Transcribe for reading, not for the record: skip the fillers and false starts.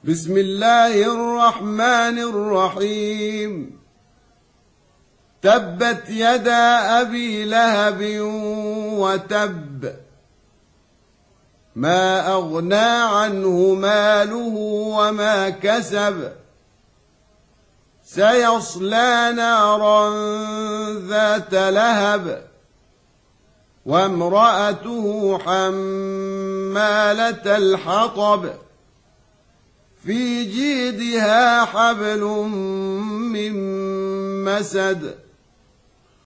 بسم الله الرحمن الرحيم. تبت يدا أبي لهب وتب، ما أغنى عنه ماله وما كسب، سيصلى نارا ذات لهب، وامرأته حمالة الحطب، في جيدها حبل من مسد.